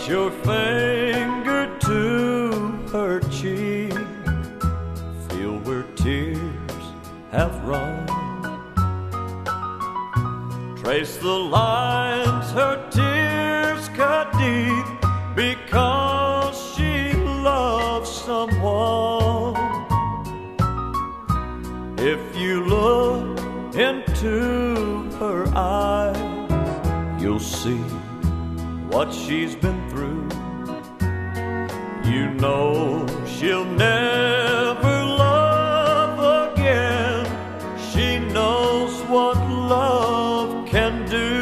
Put your finger to her cheek, feel where tears have run. Trace the lines her tears cut deep, because she loves someone. If you look into her eyes, you'll see what she's been through. You know she'll never love again. She knows what love can do.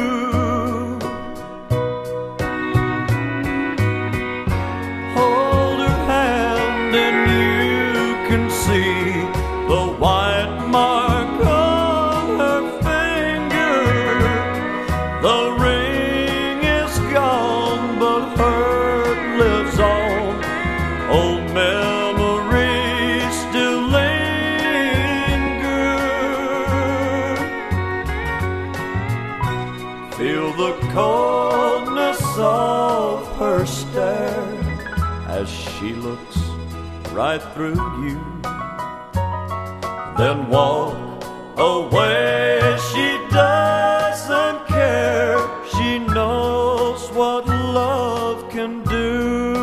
Hold her hand and you can see the white mark on her finger. The ring is gone, but hurt lives on. Old memories still linger. Feel the coldness of her stare as she looks right through you. Then walk away, she doesn't care. She knows what love can do.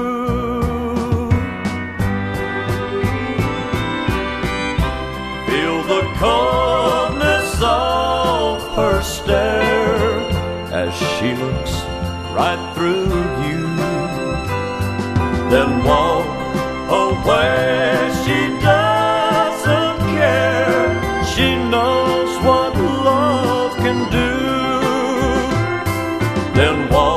Feel the coldness of her stare as she looks right through you. Then walk away, she doesn't care. She knows what love can do. Then walk